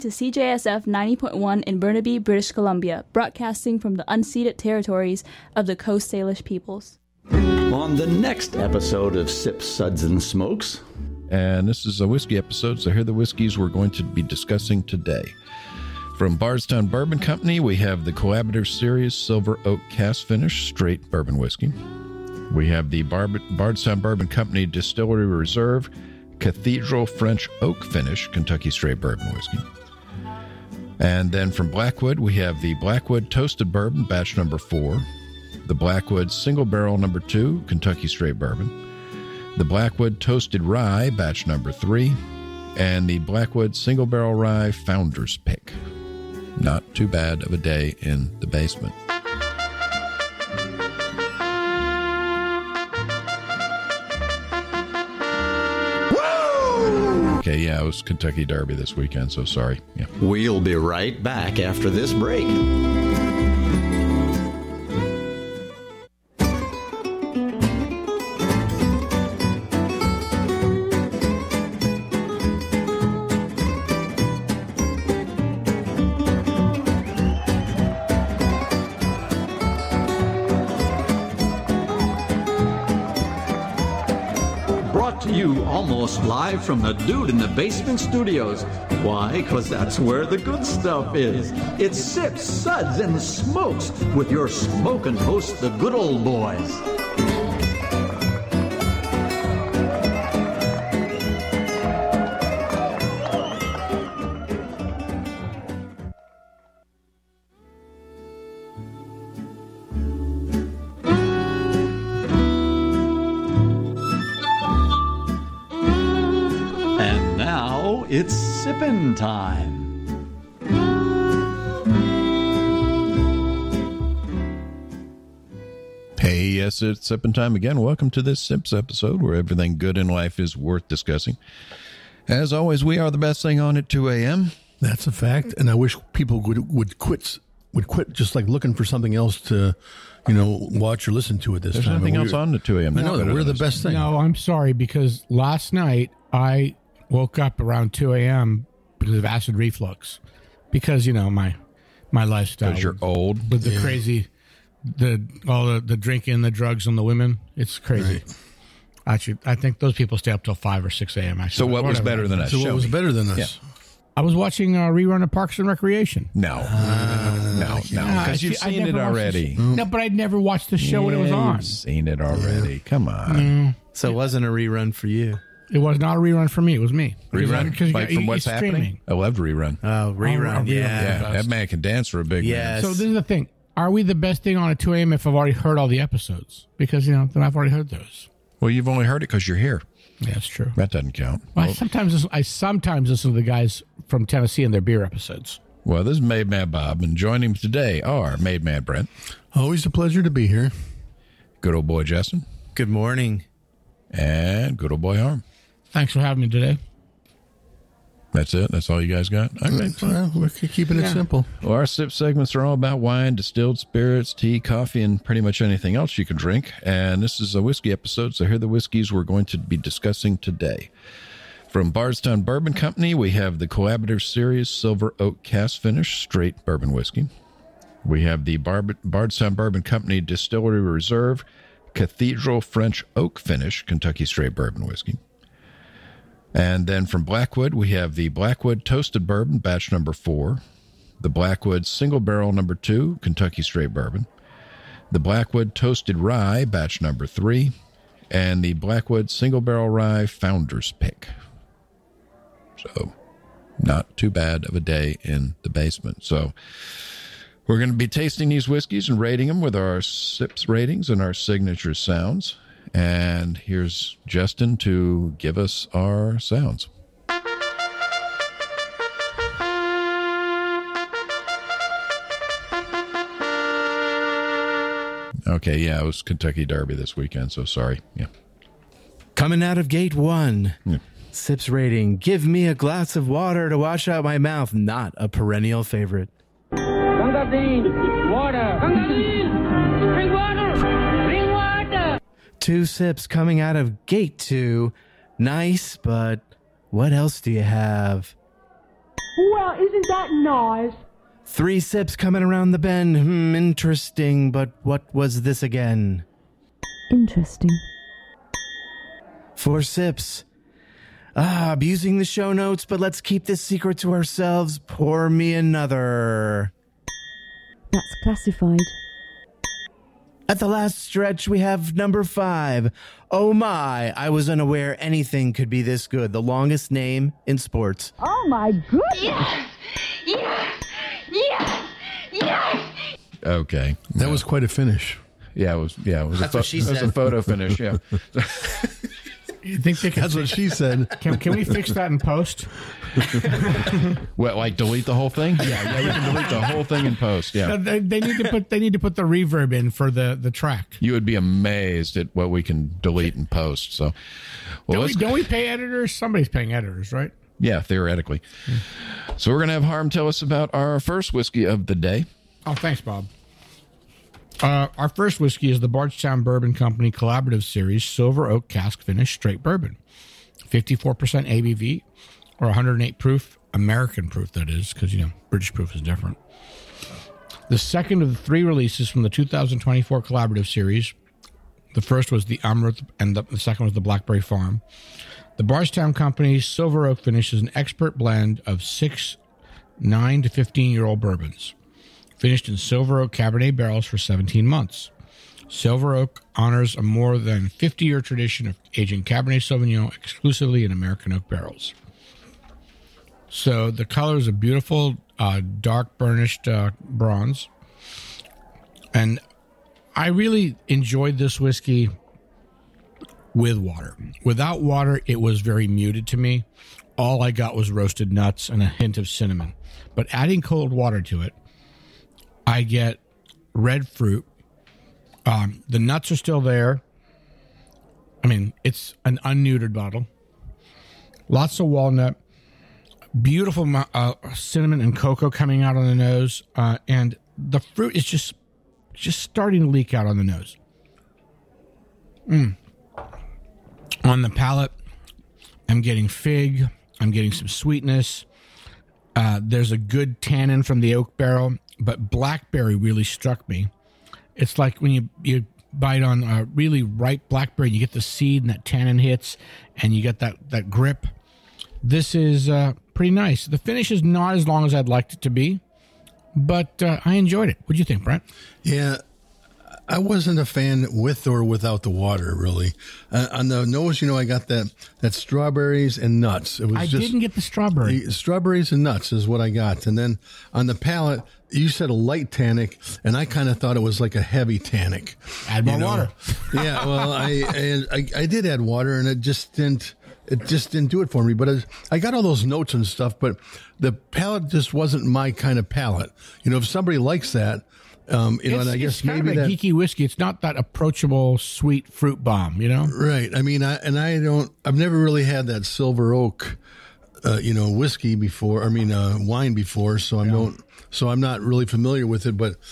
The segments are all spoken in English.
to CJSF 90.1 in Burnaby, British Columbia, broadcasting from the unceded territories of the Coast Salish peoples. On the next episode of Sips, Suds, and Smokes. And this is a whiskey episode, so here are the whiskeys we're going to be discussing today. From Bardstown Bourbon Company, we have the Collaborative Series Silver Oak Cask Finish Straight Bourbon Whiskey. We have the Bardstown Bourbon Company Distillery Reserve Cathedral French Oak Finish Kentucky Straight Bourbon Whiskey. And then from Blackwood, we have the Blackwood Toasted Bourbon Batch Number 4, the Blackwood Single Barrel Number 2 Kentucky Straight Bourbon, the Blackwood Toasted Rye Batch Number 3, and the Blackwood Single Barrel Rye Founder's Pick. Not too bad of a day in the basement. Okay, yeah, it was Kentucky Derby this weekend, so sorry. Yeah. We'll be right back after this break. Almost live from the Dude in the Basement Studios. Why? Because that's where the good stuff is. It's Sips, Suds, and Smokes with your smoking hosts, the good old boys. It's sippin' time. Hey, yes, it's sippin' time again. Welcome to this Sips episode where everything good in life is worth discussing. As always, we are the best thing on at 2 a.m. That's a fact, and I wish people would quit just like looking for something else to, watch or listen to at this There's time. There's nothing else on at 2 a.m. I know, we're the best thing. No, I'm sorry, because last night I woke up around 2 a.m. because of acid reflux. Because, my lifestyle. Because you're old. With the crazy, all the drinking, the drugs, and the women. It's crazy. Right. Actually, I think those people stay up till 5 or 6 a.m. Actually. So what was better than us? So what was better than us? Yeah. I was watching a rerun of Parks and Recreation. No, because you've seen it already. No, but I'd never watched the show when it was on. You've seen it already. Come on. So it wasn't a rerun for you. It was not a rerun for me. It was me. Rerun? Like from What's Happening? I loved Rerun. Oh, Rerun. Yeah. That man can dance for a big man. So this is the thing. Are we the best thing on at 2 a.m. if I've already heard all the episodes? Because, then I've already heard those. Well, you've only heard it because you're here. Yeah, that's true. That doesn't count. Well, I sometimes listen to the guys from Tennessee and their beer episodes. Well, this is Made Man Bob, and joining him today are Made Man Brent. Always a pleasure to be here. Good old boy Justin. Good morning. And good old boy Harm. Thanks for having me today. That's it? That's all you guys got? Okay. We're keeping it simple. Well, our sip segments are all about wine, distilled spirits, tea, coffee, and pretty much anything else you can drink. And this is a whiskey episode, so here are the whiskeys we're going to be discussing today. From Bardstown Bourbon Company, we have the Collaborative Series Silver Oak Cask Finish Straight Bourbon Whiskey. We have the Bardstown Bourbon Company Distillery Reserve Cathedral French Oak Finish Kentucky Straight Bourbon Whiskey. And then from Blackwood, we have the Blackwood Toasted Bourbon Batch Number 4, the Blackwood Single Barrel Number 2 Kentucky Straight Bourbon, the Blackwood Toasted Rye Batch Number 3, and the Blackwood Single Barrel Rye Founder's Pick. So, not too bad of a day in the basement. So, we're going to be tasting these whiskeys and rating them with our sips ratings and our signature sounds. And here's Justin to give us our sounds. Okay, yeah, it was Kentucky Derby this weekend, so sorry. Yeah. Coming out of gate 1. Yeah. Sips rating. Give me a glass of water to wash out my mouth. Not a perennial favorite. Gangardine, water. Gangardine, bring water. Bring water. 2 sips coming out of gate 2. Nice, but what else do you have? Well, isn't that nice? 3 sips coming around the bend. Interesting, but what was this again? Interesting. 4 sips. Abusing the show notes, but let's keep this secret to ourselves. Pour me another. That's classified. At the last stretch, we have number 5. Oh my, I was unaware anything could be this good. The longest name in sports. Oh my goodness! Yes! Yes! Yes! Yes! Okay. That was quite a finish. Yeah, it was. Yeah, it was. That's what she It was said. a photo finish. Yeah. You think they can? That's what she said. Can we fix that in post? Well, like delete the whole thing? Yeah, we can delete the whole thing in post. Yeah. They need to put the reverb in for the track. You would be amazed at what we can delete and post. So, well, Don't we pay editors? Somebody's paying editors, right? yeah, theoretically. So we're gonna have Harm tell us about our first whiskey of the day. Oh, thanks, Bob. Our first whiskey is the Bardstown Bourbon Company Collaborative Series Silver Oak Cask Finish Straight Bourbon. 54% ABV, or 108 proof, American proof, that is, because, British proof is different. The second of the 3 releases from the 2024 Collaborative Series. The first was the Amrut, and the second was the Blackberry Farm. The Bardstown Company's Silver Oak Finish is an expert blend of 6 9 to 15-year-old bourbons, finished in Silver Oak Cabernet barrels for 17 months. Silver Oak honors a more than 50-year tradition of aging Cabernet Sauvignon exclusively in American oak barrels. So the color is a beautiful, dark burnished bronze. And I really enjoyed this whiskey with water. Without water, it was very muted to me. All I got was roasted nuts and a hint of cinnamon. But adding cold water to it, I get red fruit. The nuts are still there. I mean, it's an unneutered bottle. Lots of walnut. Beautiful cinnamon and cocoa coming out on the nose. And the fruit is just starting to leak out on the nose. On the palate, I'm getting fig. I'm getting some sweetness. There's a good tannin from the oak barrel, but blackberry really struck me. It's like when you bite on a really ripe blackberry, you get the seed and that tannin hits, and you get that grip. This is pretty nice. The finish is not as long as I'd liked it to be, but I enjoyed it. What do you think, Brent? Yeah, I wasn't a fan with or without the water, really. On the nose, I got that strawberries and nuts. It was didn't get the strawberry. Strawberries and nuts is what I got. And then on the palate, you said a light tannic, and I kind of thought it was like a heavy tannic. Add more water. Yeah, well, I did add water, and it just didn't do it for me. But I got all those notes and stuff, but the palate just wasn't my kind of palate. If somebody likes that, and I guess it's kind maybe of a that geeky whiskey. It's not that approachable sweet fruit bomb, Right. I mean, I've never really had that Silver Oak, whiskey before. I mean, wine before. So I'm not really familiar with it. But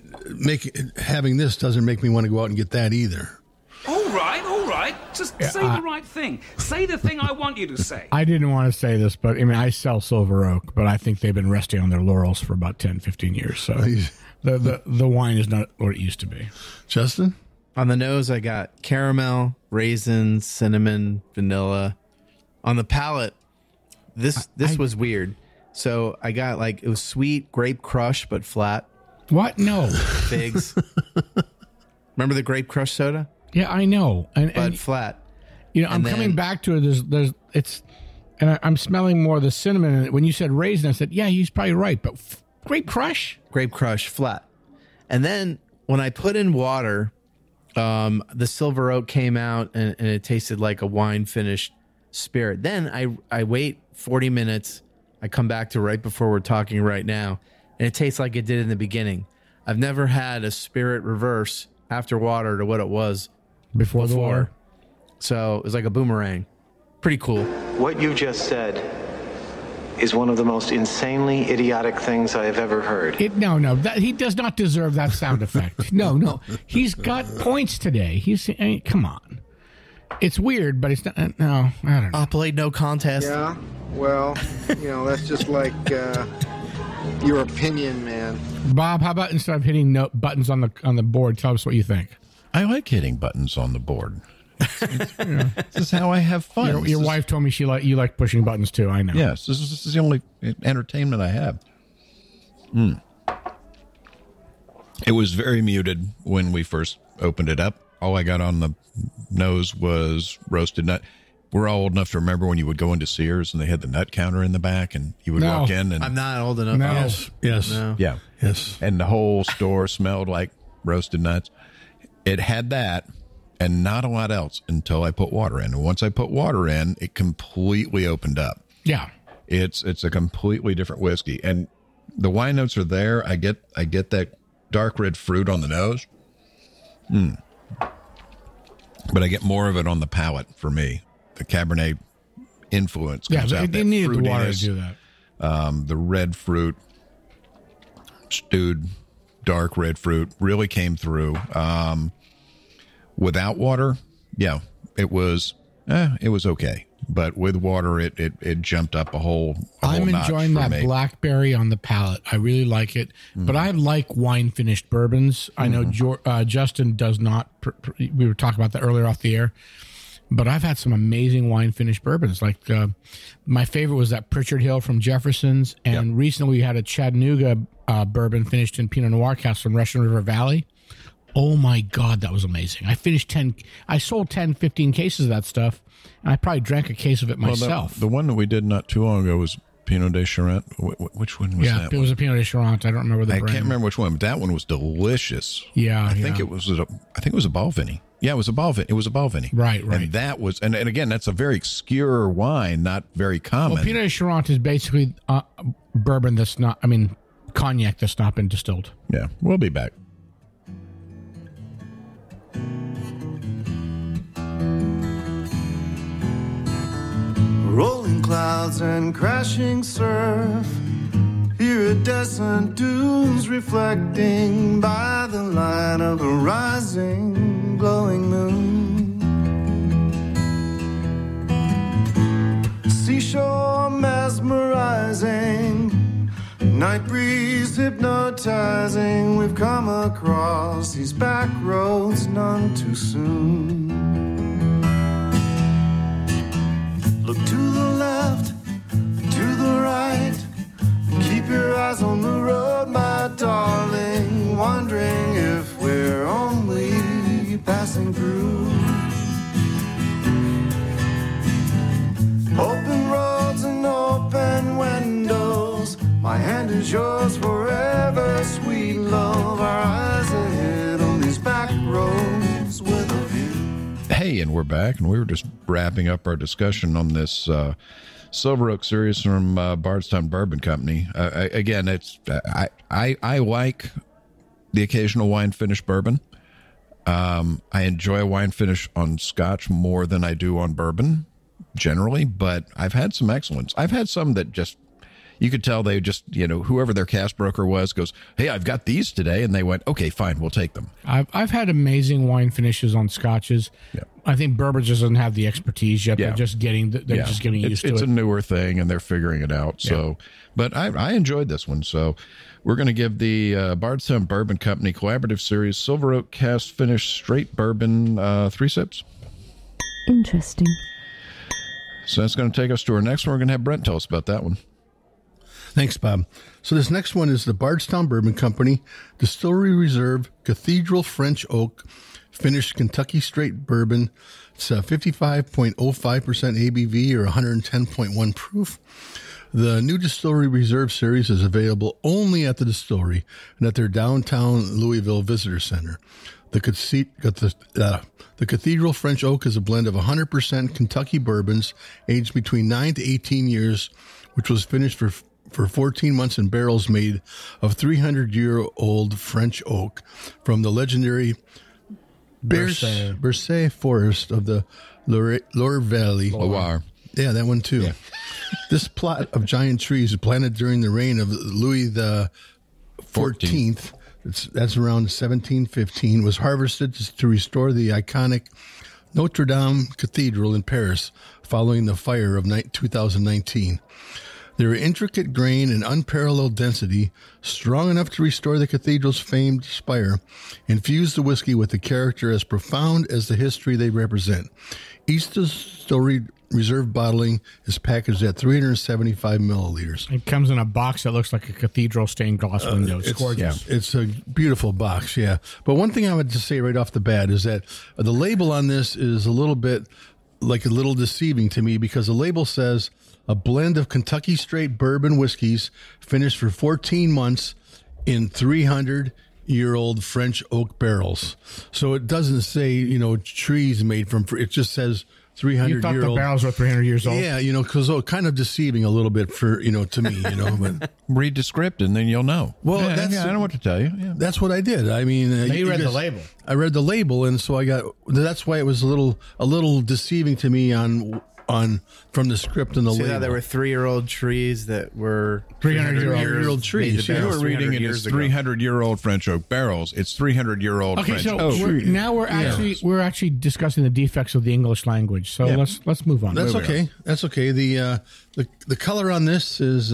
having this doesn't make me want to go out and get that either. All right. Just say the right thing. Say the thing I want you to say. I didn't want to say this, but I mean, I sell Silver Oak, but I think they've been resting on their laurels for about 10, 15 years. So the wine is not what it used to be. Justin? On the nose, I got caramel, raisins, cinnamon, vanilla. On the palate, this was weird. So I got it was sweet grape crush, but flat. What? No. Figs. Remember the grape crush soda? Yeah, I know. But flat. I'm coming back to it. I'm smelling more of the cinnamon. And when you said raisin, I said, yeah, he's probably right. But grape crush? Grape crush, flat. And then when I put in water, the Silver Oak came out and it tasted like a wine finished spirit. Then I wait 40 minutes. I come back to right before we're talking right now, and it tastes like it did in the beginning. I've never had a spirit reverse after water to what it was before the water. So it was like a boomerang. Pretty cool. What you just said is one of the most insanely idiotic things I have ever heard. He does not deserve that sound effect. No. He's got points today. Come on. It's weird, but it's not. No, I don't know. I played no contest. Yeah, well, that's just like your opinion, man. Bob, how about instead of hitting buttons on the board, tell us what you think? I like hitting buttons on the board. This is how I have fun. Your wife told me you like pushing buttons too. I know. Yes, this is the only entertainment I have. It was very muted when we first opened it up. All I got on the nose was roasted nut. We're all old enough to remember when you would go into Sears and they had the nut counter in the back, and you would walk in. And I'm not old enough. No. Yes. No. Yeah. Yes. And the whole store smelled like roasted nuts. It had that and not a lot else until I put water in. And once I put water in, it completely opened up. Yeah. It's a completely different whiskey. And the wine notes are there. I get that dark red fruit on the nose. But I get more of it on the palate for me. The Cabernet influence comes out. They needed the water to fruitiness, do that. The red fruit, stewed dark red fruit really came through. Without water, it was okay. But with water, it jumped up a whole I'm notch enjoying for that me. blackberry on the palate. I really like it. But I like wine finished bourbons. I know Justin does not. We were talking about that earlier off the air. But I've had some amazing wine finished bourbons. Like my favorite was that Pritchard Hill from Jefferson's, and recently we had a Chattanooga bourbon finished in Pinot Noir cask from Russian River Valley. Oh my God, that was amazing! I sold 10, 15 cases of that stuff, and I probably drank a case of it myself. The one that we did not too long ago was Pinot de Charente. Which one was that? Yeah, it was a Pinot de Charente. I don't remember the brand. I can't remember which one, but that one was delicious. Yeah, I think it was a Balvenie. Yeah, it was a Balvenie. It was a Balvenie. Right. And that was, and again, that's a very obscure wine, not very common. Well, Pinot de Charente is basically bourbon cognac that's not been distilled. Yeah, we'll be back. Rolling clouds and crashing surf, iridescent dunes reflecting by the light of a rising, glowing moon. Seashore mesmerizing, night breeze hypnotizing. We've come across these back roads none too soon. Look to the left, to the right. Keep your eyes on the road, my darling. Wondering if we're only passing through. Open roads and open windows. My hand is yours forever, sweet love. Our eyes ahead on these back roads with a view. Hey, and we're back, and we were just wrapping up our discussion on this Silver Oak series from Bardstown Bourbon Company. Again, I like the occasional wine finish bourbon. I enjoy a wine finish on Scotch more than I do on bourbon, generally, but I've had some excellents. I've had some that just, you could tell they just, whoever their cast broker was goes, hey, I've got these today. And they went, okay, fine, we'll take them. I've had amazing wine finishes on Scotches. Yeah. I think bourbon just doesn't have the expertise yet. They're just getting used to it. It's a newer thing, and they're figuring it out. So, but I enjoyed this one. So we're going to give the Bardstown Bourbon Company Collaborative Series Silver Oak Cast Finish Straight Bourbon 3 sips. Interesting. So that's going to take us to our next one. We're going to have Brent tell us about that one. Thanks, Bob. So this next one is the Bardstown Bourbon Company Distillery Reserve Cathedral French Oak Finished Kentucky Straight Bourbon. It's 55.05% ABV or 110.1 proof. The new Distillery Reserve series is available only at the distillery and at their downtown Louisville Visitor Center. The Cathedral French Oak is a blend of 100% Kentucky bourbons aged between 9 to 18 years, which was finished for 14 months in barrels made of 300-year-old French oak from the legendary Bercé forest of the Loire Valley. Loire. Yeah, that one too. Yeah. This plot of giant trees planted during the reign of Louis the 14th, that's around 1715, was harvested to restore the iconic Notre Dame Cathedral in Paris following the fire of 2019. Their intricate grain and unparalleled density, strong enough to restore the cathedral's famed spire, infuse the whiskey with a character as profound as the history they represent. Each distillery reserve bottling is packaged at 375 milliliters. It comes in a box that looks like a cathedral stained glass window. It's gorgeous. Yeah, it's a beautiful box, yeah. But one thing I would just say right off the bat is that the label on this is a little deceiving to me, because the label says a blend of Kentucky straight bourbon whiskeys finished for 14 months in 300-year-old French oak barrels. So it doesn't say, trees made from, it just says 300-year-old. You thought the barrels were 300 years old? Yeah, because kind of deceiving a little bit for, to me, but read the script and then you'll know. Well, I don't know what to tell you. Yeah. That's what I did. I mean, you read the label. I read the label, and so that's why it was a little deceiving to me from the script and the label. Yeah, there were 3-year-old trees that were 300-year-old trees. You were reading it as 300-year-old French oak barrels. It's 300-year-old French oak. We're actually discussing the defects of the English language. So let's move on. That's okay. That's okay. The color on this is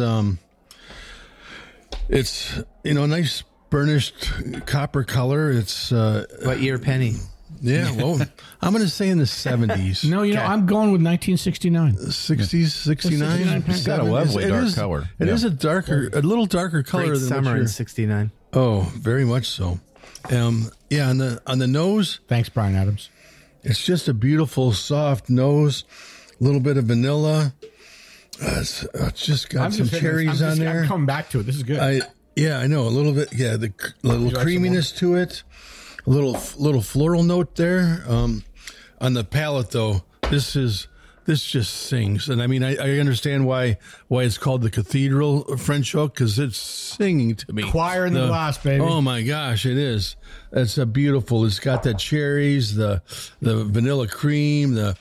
it's nice burnished copper color. It's what year, Penny? Yeah, well, I'm going to say in the 70s. No, I'm going with 1969. 60s, 69. It's got a lovely dark color. It is a little darker color Great than summer in 69. Oh, very much so. On the nose. Thanks, Brian Adams. It's just a beautiful, soft nose. A little bit of vanilla. It's just got some cherries on there. I'm coming back to it. This is good. I know. A little bit. Yeah, the little creaminess to it. A little floral note there. On the palate, though, this just sings. And I mean, I understand why it's called the Cathedral French Oak, because it's singing to me. Choir in the glass, baby. Oh my gosh, it is. It's a beautiful. It's got that cherries, the vanilla cream, that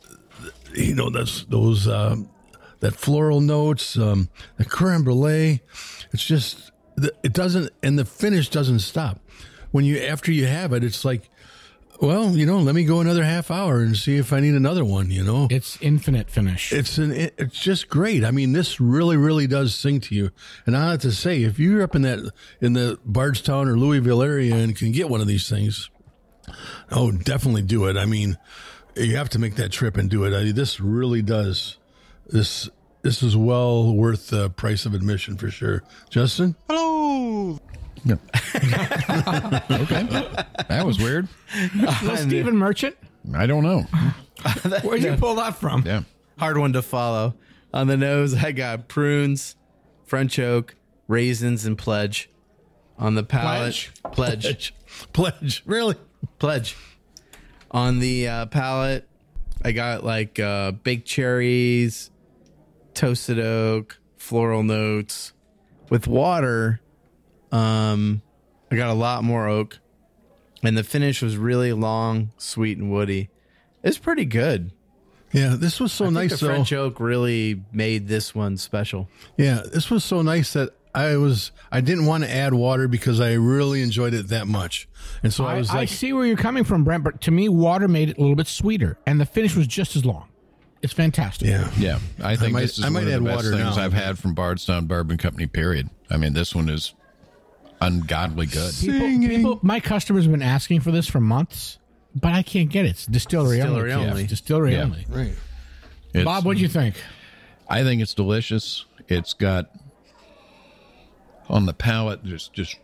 floral notes, the creme brulee. It's just it doesn't, and the finish doesn't stop. After you have it, it's like, well, let me go another half hour and see if I need another one. It's infinite finish. It's just great. I mean, this really, really does sing to you. And I have to say, if you're up in the Bardstown or Louisville area and can get one of these things, definitely do it. I mean, you have to make that trip and do it. This really does. This is well worth the price of admission for sure. Justin? Hello. No. Okay. That was weird. Stephen Merchant? I don't know. Where'd you pull that from? Yeah. Hard one to follow. On the nose, I got prunes, French oak, raisins, and pledge. On the palate, pledge. Really? Pledge. On the palate, I got baked cherries, toasted oak, floral notes. With water, I got a lot more oak, and the finish was really long, sweet, and woody. It's pretty good. Yeah, this was so nice. The French oak really made this one special. Yeah, this was so nice that I didn't want to add water because I really enjoyed it that much, and so I see where you're coming from, Brent. But to me, water made it a little bit sweeter, and the finish was just as long. It's fantastic. Yeah. I think this is one of the best things I've had from Bardstown Bourbon Company. Period. I mean, this one is ungodly good. People, my customers have been asking for this for months, but I can't get it. It's distillery only. Yeah, distillery only. Right. Bob, what do you think? I think it's delicious. It's got on the palate just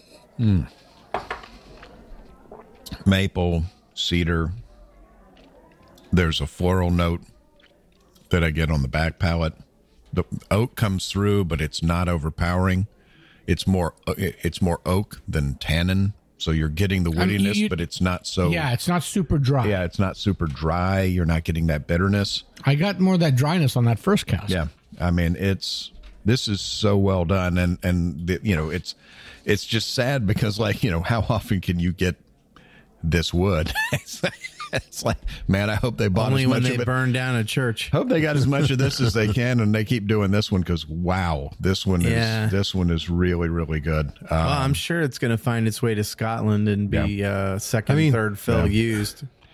maple, cedar. There's a floral note that I get on the back palate. The oak comes through, but it's not overpowering. It's more oak than tannin, so you're getting the woodiness, but it's not so. Yeah, it's not super dry. Yeah, it's not super dry. You're not getting that bitterness. I got more of that dryness on that first cask. Yeah, I mean this is so well done, and it's just sad because how often can you get this wood? It's like, man, I hope they bought only as much when they of it. burn down a church. Hope they got as much of this as they can, and they keep doing this one because wow, this one is really, really good. Well, I'm sure it's going to find its way to Scotland and be second, third fill used.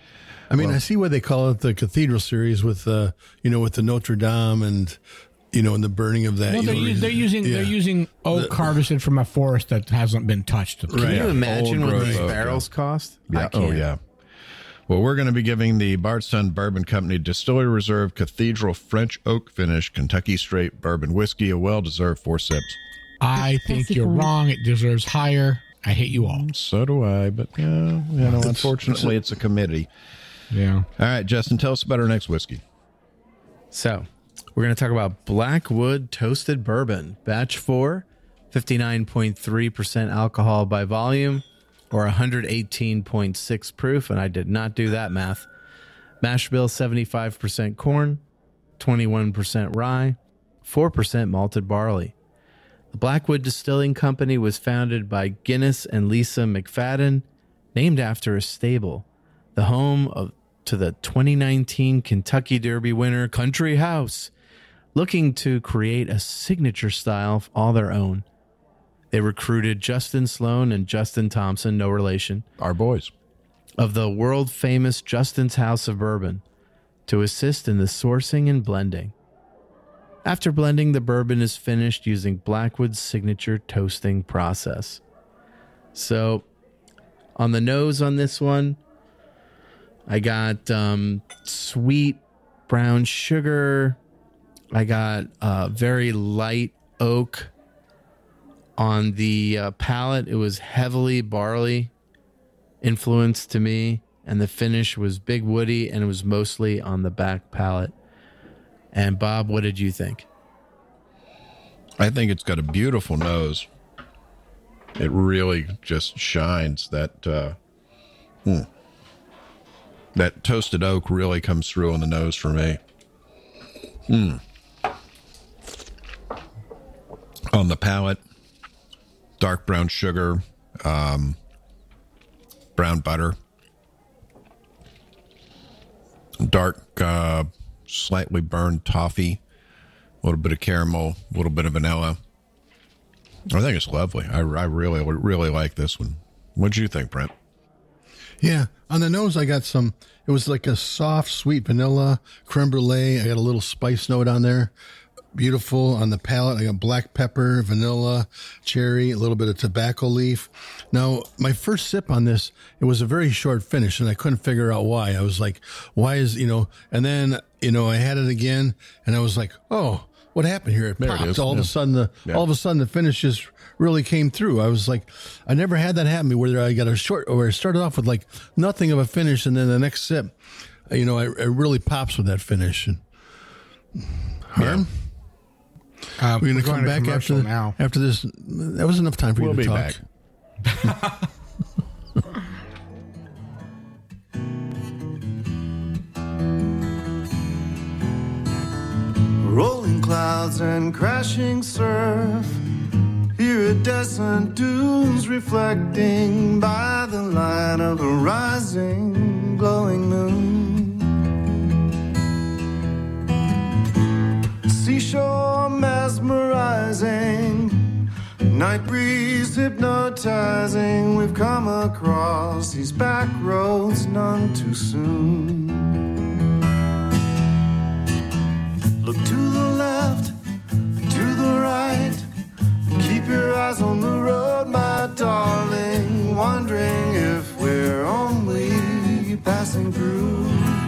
I mean, I see why they call it the Cathedral Series with with the Notre Dame and and the burning of that. No, they're using oak harvested from a forest that hasn't been touched. Can you imagine what these barrels cost? Yeah. Oh yeah. Well, we're going to be giving the Bardstown Bourbon Company Distillery Reserve Cathedral French Oak Finish Kentucky Straight Bourbon Whiskey a well-deserved 4 sips. I think you're wrong. It deserves higher. I hate you all. So do I, but unfortunately, it's a committee. Yeah. All right, Justin, tell us about our next whiskey. So, we're going to talk about Blackwood Toasted Bourbon, Batch 4, 59.3% alcohol by volume, or 118.6 proof, and I did not do that math. Mash bill, 75% corn, 21% rye, 4% malted barley. The Blackwood Distilling Company was founded by Guinness and Lisa McFadden, named after a stable, the home to the 2019 Kentucky Derby winner Country House, looking to create a signature style all their own. They recruited Justin Sloan and Justin Thompson, no relation, our boys, of the world-famous Justin's House of Bourbon, to assist in the sourcing and blending. After blending, the bourbon is finished using Blackwood's signature toasting process. So, on the nose on this one, I got sweet brown sugar. I got very light oak. On the palate, it was heavily barley influenced to me, and the finish was big woody, and it was mostly on the back palate. And Bob, what did you think? I think it's got a beautiful nose. It really just shines. That toasted oak really comes through on the nose for me. On the palate, dark brown sugar, brown butter, dark, slightly burned toffee, a little bit of caramel, a little bit of vanilla. I think it's lovely. I really, really like this one. What did you think, Brent? Yeah, on the nose, I got it was like a soft, sweet vanilla, creme brulee. I got a little spice note on there. Beautiful. On the palate, I got black pepper, vanilla, cherry, a little bit of tobacco leaf. Now, my first sip on this, it was a very short finish, and I couldn't figure out why. I was like, why is, and then, I had it again, and I was like, oh, what happened here? It popped. All of a sudden, the finish just really came through. I was like, I never had that happen to me where I got where it started off with like nothing of a finish, and then the next sip, it really pops with that finish. And Harm? We're going to come back after this. That was enough time for you to talk. Back. Rolling clouds and crashing surf, iridescent dunes reflecting by the light of the rising glowing moon. Seashore mesmerizing, night breeze hypnotizing. We've come across these back roads none too soon. Look to the left, to the right. Keep your eyes on the road, my darling. Wondering if we're only passing through.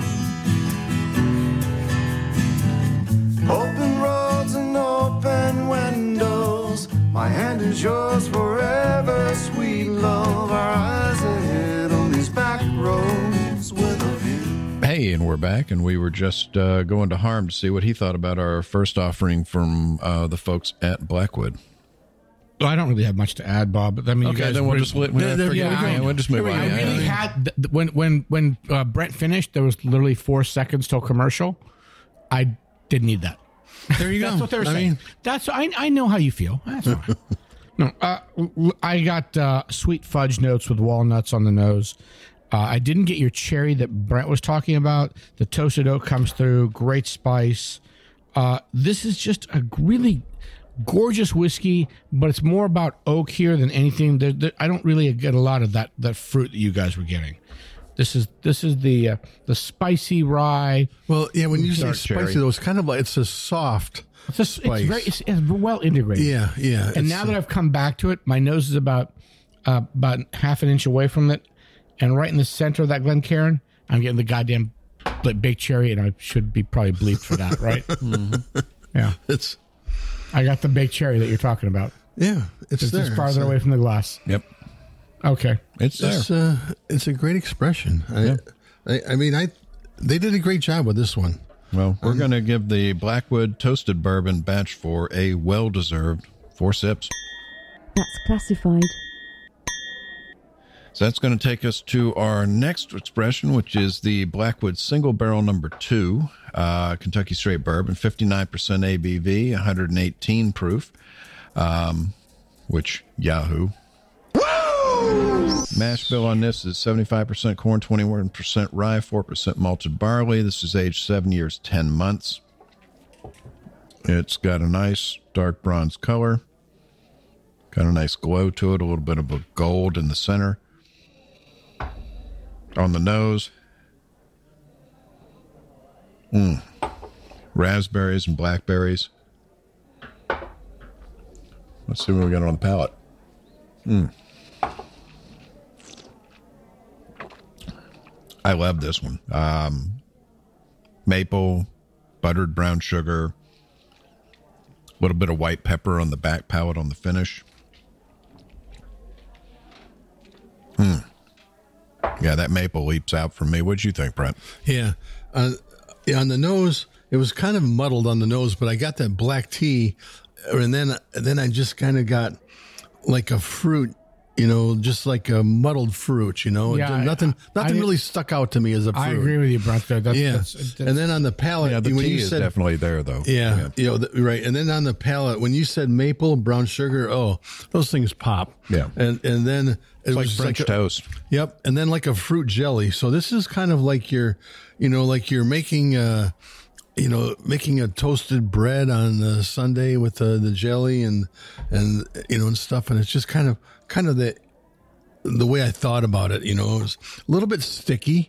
Open roads and open windows. My hand is yours forever, sweet love. Our eyes ahead on these back roads with a view. Hey, and we're back, and we were just going to Harm to see what he thought about our first offering from the folks at Blackwood. Well, I don't really have much to add, Bob. But I mean, okay, you guys then we'll just we'll just move on. I really had when Brent finished, there was literally 4 seconds till commercial. I didn't need that. There you go. That's what they were saying. I know how you feel. That's fine. No, I got sweet fudge notes with walnuts on the nose. I didn't get your cherry that Brent was talking about. The toasted oak comes through. Great spice. This is just a really gorgeous whiskey, but it's more about oak here than anything. I don't really get a lot of that fruit that you guys were getting. This is the spicy rye. Well, yeah, when you say Dark spicy, cherry. though, it's kind of like it's a soft spice. It's well integrated. Yeah. And now that I've come back to it, my nose is about half an inch away from it, and right in the center of that Glencairn, I'm getting the goddamn baked cherry, and I should be probably bleeped for that, right? Mm-hmm. Yeah, I got the baked cherry that you're talking about. Yeah, it's there. Just farther away from the glass. Yep. Okay, it's there. It's a great expression. I mean, they did a great job with this one. Well, we're going to give the Blackwood Toasted Bourbon Batch 4 a well-deserved 4 sips. That's classified. So that's going to take us to our next expression, which is the Blackwood Single Barrel Number 2, Kentucky Straight Bourbon, 59% ABV, 118 proof, which, Yahoo. Mash bill on this is 75% corn, 21% rye, 4% malted barley. This is aged 7 years, 10 months. It's got a nice dark bronze color. Got a nice glow to it, a little bit of a gold in the center. On the nose. Raspberries and blackberries. Let's see what we got on the palate. I love this one. Maple, buttered brown sugar, a little bit of white pepper on the back palate on the finish. Yeah, that maple leaps out for me. What'd you think, Brent? Yeah. On the nose, it was kind of muddled on the nose, but I got that black tea, and then I just kind of got like a fruit, just like a muddled fruit, Yeah, nothing really stuck out to me as a fruit. I agree with you, Brent. That's, and then on the palate, the when tea you is said, definitely there, though. Yeah, right. And then on the palate, when you said maple, brown sugar, those things pop. Yeah. And then it It's like was French like toast. Yep. And then like a fruit jelly. So this is kind of like you're making making a toasted bread on the Sunday with the jelly and stuff. And it's just kind of the way I thought about it, it was a little bit sticky.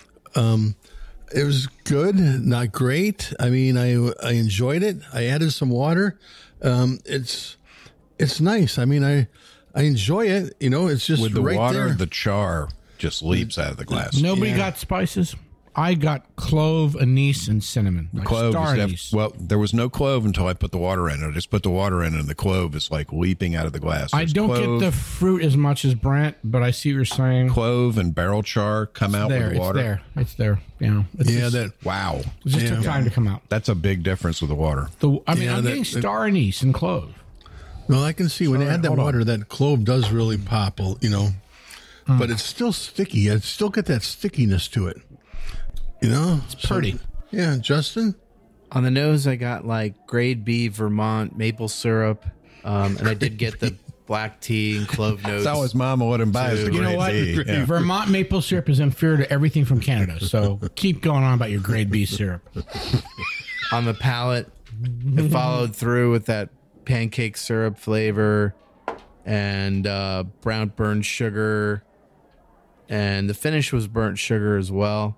It was good, not great. I mean, I enjoyed it. I added some water. It's nice. I mean, I enjoy it. It's just with the right water, there. the char just leaps out of the glass. Nobody got spices. I got clove, anise, and cinnamon. Like Clove star is anise. well, there was no clove until I put the water in. I just put the water in, and the clove is like leaping out of the glass. I There's don't clove, get the fruit as much as Brent, but I see what you're saying. clove and barrel char come out with water. It's there. Yeah. Wow. It just took time to come out. That's a big difference with the water. I'm getting star anise and clove. No, I can see when you add that water, that clove does really pop, but it's still sticky. I still get that stickiness to it. It's pretty. Yeah, Justin? On the nose, I got like grade B Vermont maple syrup, and I did get the black tea and clove notes. That's always Mama let him buy us the You know what? grade B. Yeah. Vermont maple syrup is inferior to everything from Canada. So keep going on about your grade B syrup. On the palate, it followed through with that pancake syrup flavor and brown burnt sugar, and the finish was burnt sugar as well.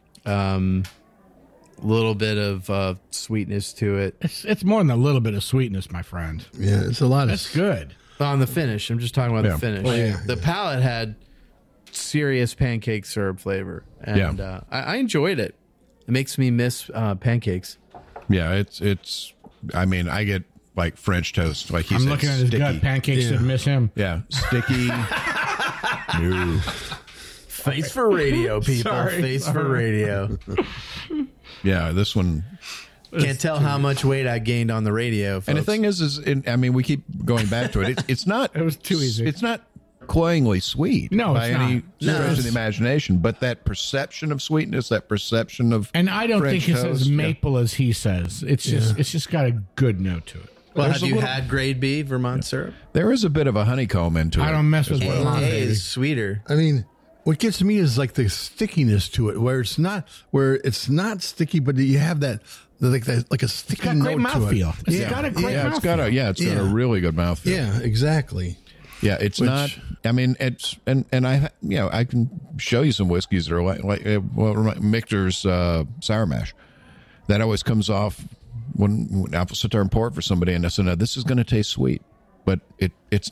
Little bit of sweetness to it. It's more than a little bit of sweetness, my friend. Yeah, it's a lot. That's good. On the finish, I'm just talking about the finish. The palate had serious pancake syrup flavor, and I enjoyed it. It makes me miss pancakes. Yeah, it's. I mean, I get like French toast. Like he's looking at his gut. Pancakes should miss him. Yeah, sticky. No. Face for radio, people. Face for radio. Yeah, this one. Can't tell how much weight I gained on the radio, folks. And the thing is we keep going back to it. It's not. It was too easy. It's not cloyingly sweet. No, by it's any not. stretch of the imagination. But that perception of sweetness, that perception of And I don't French think it's toast, as maple as he says. It's just got a good note to it. Well, have you had grade B Vermont syrup? There is a bit of a honeycomb into it. I don't mess with as well. Vermont, A baby. is sweeter. I mean, what gets me is like the stickiness to it, where it's not sticky, but you have that like a sticky It's got great note to it. mouthfeel. It's got a great It's mouthfeel. got a really good mouthfeel. Yeah, exactly. Yeah, it's not. I mean, it's and I I can show you some whiskeys that are like Michter's Sour Mash. That always comes off when apple cider and port for somebody, and I said, "No, this is going to taste sweet," but it's